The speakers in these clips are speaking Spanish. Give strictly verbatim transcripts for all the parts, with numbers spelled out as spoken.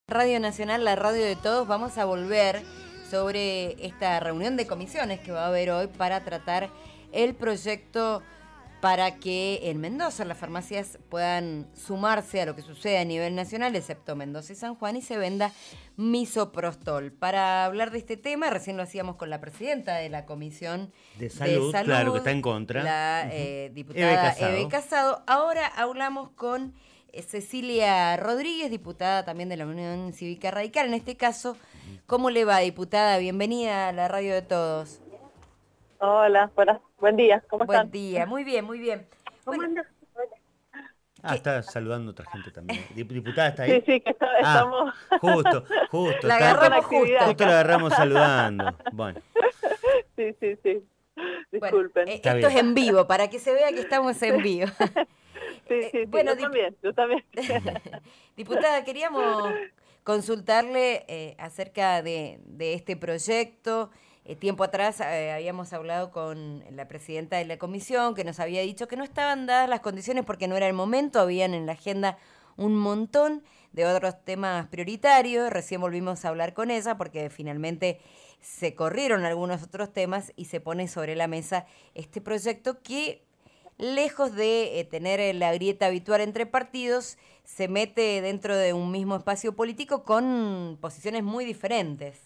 Radio Nacional, la radio de todos, vamos a volver sobre esta reunión de comisiones que va a haber hoy para tratar el proyecto para que en Mendoza las farmacias puedan sumarse a lo que sucede a nivel nacional, excepto Mendoza y San Juan, y se venda misoprostol. Para hablar de este tema, recién lo hacíamos con la presidenta de la Comisión de Salud, de salud claro, que está en contra. la uh-huh. eh, diputada Eve Casado. Eve Casado. Ahora hablamos con Cecilia Rodríguez, diputada también de la Unión Cívica Radical. En este caso, ¿cómo le va, diputada? Bienvenida a la radio de todos. Hola, buenas, buen día, ¿cómo buen están? Buen día, muy bien, muy bien. ¿Cómo bueno, andas? Ah, está saludando a otra gente también. Diputada, ¿está ahí? Sí, sí, que está, ah, estamos... justo, justo. La está, agarramos justo. Justo la agarramos saludando. Bueno. Sí, sí, sí. Disculpen. Bueno, eh, esto bien. Es en vivo, para que se vea que estamos en vivo. Sí, sí, sí, bueno, yo también, yo también. Diputada, queríamos consultarle eh, acerca de, de este proyecto. Eh, tiempo atrás eh, habíamos hablado con la presidenta de la comisión, que nos había dicho que no estaban dadas las condiciones porque no era el momento, habían en la agenda un montón de otros temas prioritarios. Recién volvimos a hablar con ella porque finalmente se corrieron algunos otros temas y se pone sobre la mesa este proyecto que, lejos de eh, tener la grieta habitual entre partidos, se mete dentro de un mismo espacio político con posiciones muy diferentes.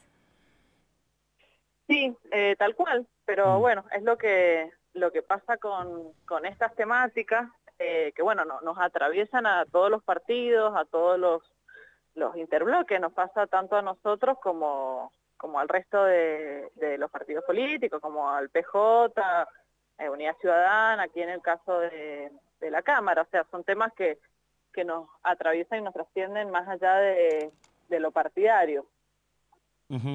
Sí, eh, tal cual, pero mm. bueno, es lo que lo que pasa con, con estas temáticas, eh, que bueno, no, nos atraviesan a todos los partidos, a todos los, los interbloques, nos pasa tanto a nosotros como, como al resto de, de los partidos políticos, como al P J, eh, Unidad Ciudadana, aquí en el caso de, de la Cámara, o sea, son temas que, que nos atraviesan y nos trascienden más allá de, de lo partidario. Uh-huh.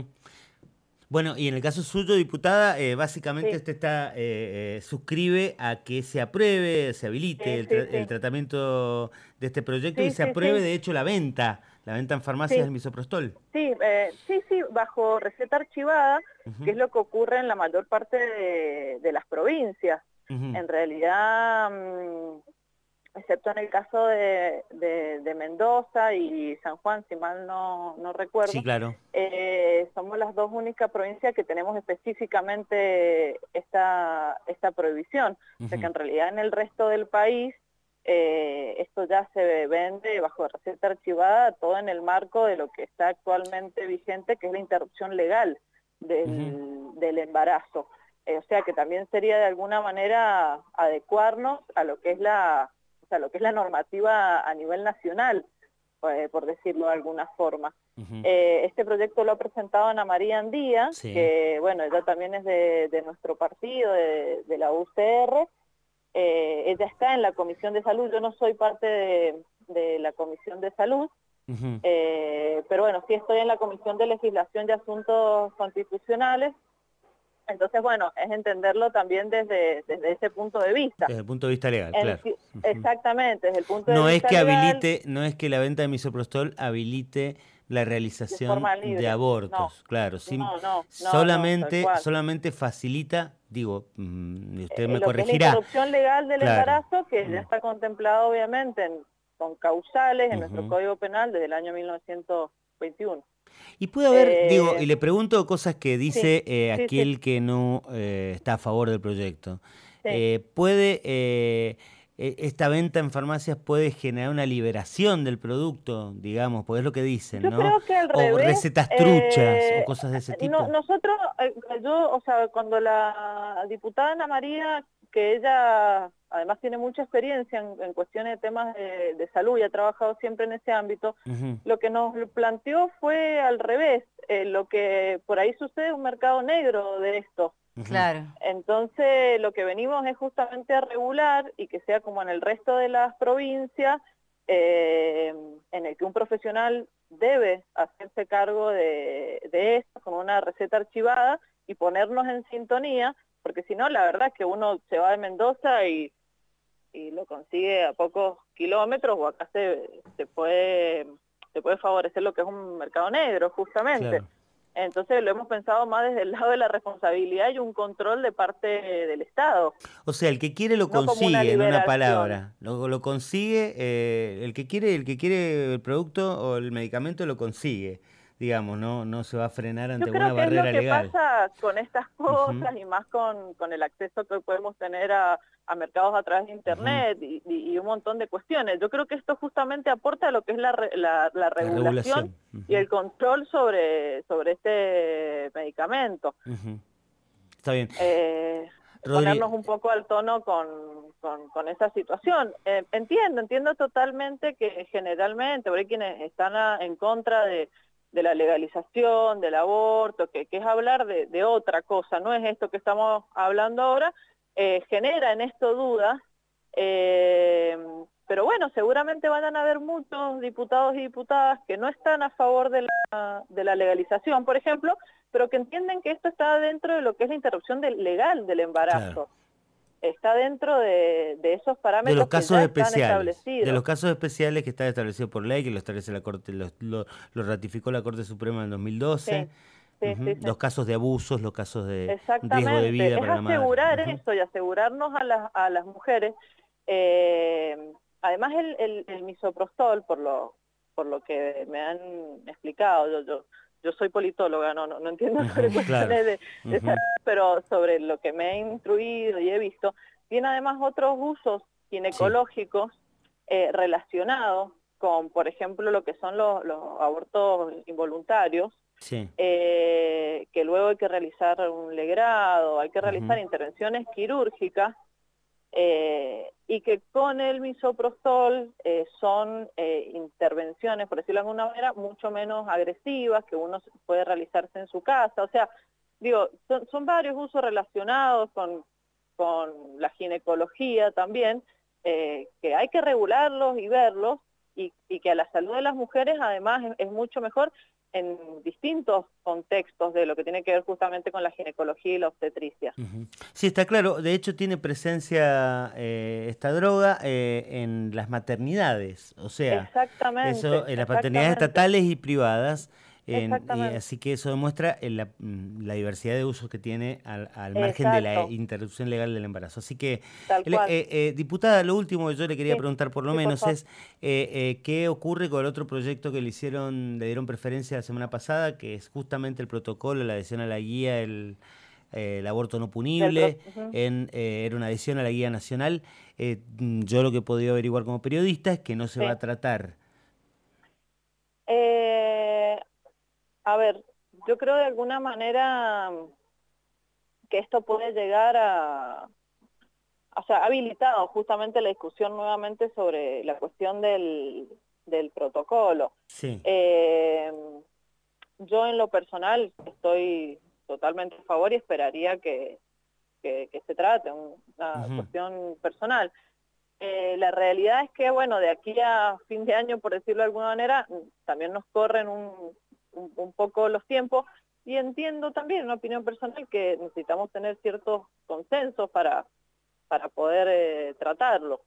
Bueno, y en el caso suyo, diputada, eh, básicamente sí. usted está eh, eh, suscribe a que se apruebe, se habilite sí, el, tra sí, sí. el tratamiento de este proyecto sí, y se sí, apruebe, sí. de hecho, la venta, la venta en farmacias sí. del misoprostol. Sí, eh, sí, sí, bajo receta archivada, uh-huh. que es lo que ocurre en la mayor parte de, de las provincias. Uh-huh. En realidad, mmm, excepto en el caso de, de, de Mendoza y San Juan, si mal no, no recuerdo, sí, claro. eh, somos las dos únicas provincias que tenemos específicamente esta, esta prohibición. Uh-huh. O sea que en realidad en el resto del país eh, esto ya se vende bajo receta archivada, todo en el marco de lo que está actualmente vigente, que es la interrupción legal del, uh-huh. del embarazo. Eh, o sea que también sería de alguna manera adecuarnos a lo que es la... o sea, lo que es la normativa a nivel nacional, eh, por decirlo de alguna forma. Uh-huh. eh, este proyecto lo ha presentado Ana María Andía, sí. que bueno, ella también es de, de nuestro partido, de, de la U C R, eh, ella está en la Comisión de Salud, yo no soy parte de, de la Comisión de Salud, uh-huh. eh, pero bueno, sí estoy en la Comisión de Legislación y Asuntos Constitucionales. Entonces, bueno, es entenderlo también desde, desde ese punto de vista. Desde el punto de vista legal, en, claro. Exactamente, desde el punto no de es vista que legal. Habilite, no es que la venta de misoprostol habilite la realización de, de abortos, no. claro. Sin, no, no, no, solamente, no, solamente facilita, digo, y usted eh, me lo corregirá. Que es la interrupción legal del claro. embarazo, que mm. ya está contemplado obviamente en, con causales en uh-huh. nuestro Código Penal desde el año mil novecientos veintiuno. Y puede haber, eh, digo, y le pregunto cosas que dice sí, eh, sí, aquel sí. que no eh, está a favor del proyecto. Sí. Eh, ¿Puede, eh, esta venta en farmacias puede generar una liberación del producto, digamos, pues es lo que dicen, yo ¿no? Creo que al o revés, recetas truchas eh, o cosas de ese tipo. No, nosotros, eh, yo, o sea, cuando la diputada Ana María, que ella además tiene mucha experiencia en, en cuestiones de temas de, de salud y ha trabajado siempre en ese ámbito, uh-huh. lo que nos planteó fue al revés, eh, lo que por ahí sucede un mercado negro de esto. Claro. Entonces, lo que venimos es justamente a regular y que sea como en el resto de las provincias, eh, en el que un profesional debe hacerse cargo de, de esto con una receta archivada y ponernos en sintonía, porque si no, la verdad es que uno se va de Mendoza y, y lo consigue a pocos kilómetros, o acá se, se puede se puede favorecer lo que es un mercado negro, justamente. Claro. Entonces lo hemos pensado más desde el lado de la responsabilidad y un control de parte del Estado. O sea, el que quiere lo No como una consigue, en una liberación. palabra. Lo, lo consigue, eh, el que quiere, el que quiere el producto o el medicamento lo consigue. Digamos, no, no se va a frenar ante Yo creo una que es lo barrera que legal. pasa con estas cosas Ujú. y más con, con el acceso que podemos tener a, a mercados a través de Internet y, y- y un montón de cuestiones. Yo creo que esto justamente aporta a lo que es la, re- la, la La regulación regulación. y Ujú, el control sobre, sobre este medicamento. ujú. Está bien. Eh, Rodri, ponernos un poco al tono con, con, con esa situación. Eh, entiendo, entiendo totalmente que generalmente, por ahí quienes están a- en contra de, de la legalización, del aborto, que, que es hablar de, de otra cosa, no es esto que estamos hablando ahora, eh, genera en esto dudas, eh, pero bueno, seguramente van a haber muchos diputados y diputadas que no están a favor de la, de la legalización, por ejemplo, pero que entienden que esto está dentro de lo que es la interrupción del- legal del claro. embarazo. Está dentro de, de esos De los parámetros que casos ya están especiales, de los establecidos. casos especiales que están establecidos por ley, que lo establece la Corte, lo, lo- lo ratificó la Corte Suprema en dos mil doce. Sí, sí, Ujú. sí, sí. Los casos de abusos, los casos de riesgo de vida Exactamente. Es para la madre. asegurar Ujú. eso y asegurarnos a las, a las mujeres. Eh, además, el, el, el misoprostol, por lo, por lo que me han explicado, yo, yo, yo soy politóloga, no, no, no entiendo sobre Ujú, claro. cuestiones de, de Ujú. salud, pero sobre lo que me he instruido y he visto, tiene además otros usos Sí. ginecológicos eh, relacionados con, por ejemplo, lo que son los, los abortos involuntarios, Sí. eh, que luego hay que realizar un legrado, hay que realizar Ujú. intervenciones quirúrgicas, eh, y que con el misoprostol eh, son eh, intervenciones, por decirlo de alguna manera, mucho menos agresivas, que uno puede realizarse en su casa. O sea, digo, son, son varios usos relacionados con, con la ginecología también, eh, que hay que regularlos y verlos, y, y que a la salud de las mujeres además es, es mucho mejor en distintos contextos de lo que tiene que ver justamente con la ginecología y la obstetricia. Ujú. Sí, está claro. De hecho, tiene presencia eh, esta droga eh, en las maternidades. O sea, eso Exactamente, en las maternidades exactamente, estatales y privadas. En- y exactamente, así que eso demuestra eh, la, mm, la diversidad de usos que tiene al, al margen de la exacto, interrupción legal del embarazo. Así que, tal el- eh, cual. eh, diputada, lo último que yo le quería Sí, preguntar por lo sí, por menos favor. es eh, eh, qué ocurre con el otro proyecto que le hicieron, le dieron preferencia la semana pasada, que es justamente el protocolo, la adhesión a la guía, el eh, el aborto no Del pro- punible, ujú. en, eh, era una adhesión a la guía nacional. Eh, mm, yo lo que he podido averiguar como periodista es que no se va a Sí. tratar. Eh, a ver, yo creo de alguna manera que esto puede llegar a, o sea, ha habilitado justamente la discusión nuevamente sobre la cuestión del, del protocolo. Sí. Eh, yo en lo personal estoy totalmente a favor y esperaría que, que, que se trate, una Ujú. cuestión personal. Eh, la realidad es que, bueno, de aquí a fin de año, por decirlo de alguna manera, también nos corren un, un, un poco los tiempos, y entiendo también, una opinión personal, que necesitamos tener ciertos consensos para, para poder eh, tratarlo.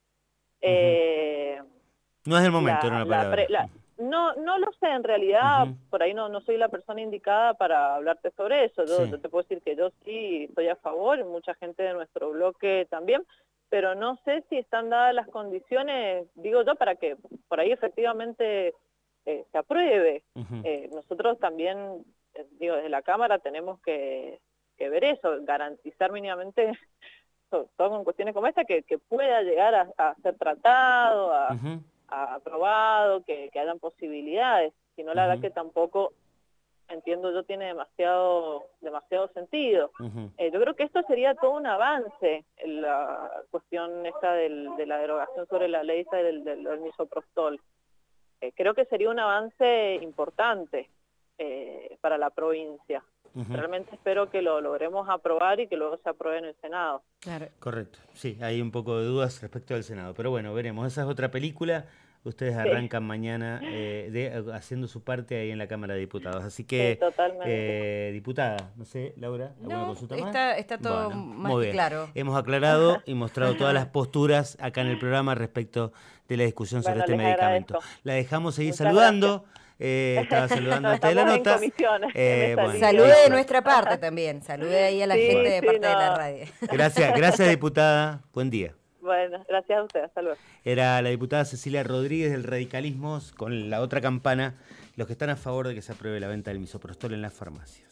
Ujú. Eh, No es el momento, era la, una la, pre, palabra. la, no, no lo sé, en realidad, Ujú. por ahí no, no soy la persona indicada para hablarte sobre eso. Yo, Sí. yo te puedo decir que yo sí estoy a favor, y mucha gente de nuestro bloque también, pero no sé si están dadas las condiciones, digo yo, para que por ahí efectivamente eh, se apruebe. Ujú. Eh, nosotros también, eh, digo, desde la Cámara tenemos que, que ver eso, garantizar mínimamente, sobre todo con cuestiones como esta, que, que pueda llegar a, a ser tratado, a, Ujú. a aprobado, que, que hayan posibilidades. Si no, la verdad Ujú. que tampoco, entiendo yo, tiene demasiado demasiado sentido. Ujú. Eh, yo creo que esto sería todo un avance, en la cuestión esta del, de la derogación sobre la ley esta del, del, del misoprostol. Eh, creo que sería un avance importante eh, para la provincia. Ujú. Realmente espero que lo logremos aprobar y que luego se apruebe en el Senado. Claro. Correcto. Sí, hay un poco de dudas respecto al Senado. Pero bueno, veremos. Esa es otra película. Ustedes Sí, arrancan mañana eh, de, haciendo su parte ahí en la Cámara de Diputados. Así sí, que, totalmente. eh, diputada, no sé, Laura, ¿alguna No, consulta más? está, está todo Bueno, más muy que bien. claro. Hemos aclarado y mostrado todas las posturas acá en el programa respecto de la discusión sobre Bueno, este les medicamento. agradezco. La dejamos seguir Muchas gracias. saludando. Eh, estaba saludando No, antes de la estamos en nota. comisiones, Eh, en esta bueno. línea. Salude de nuestra parte también, salude ahí a la Sí, gente de sí, parte de la no. radio. Gracias, gracias diputada. Buen día. Bueno, gracias a usted. Hasta luego. Era la diputada Cecilia Rodríguez del Radicalismo con la otra campana, los que están a favor de que se apruebe la venta del misoprostol en las farmacias.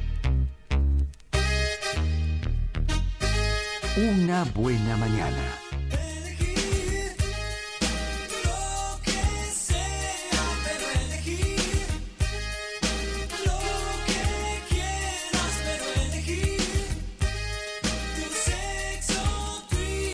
Una buena mañana.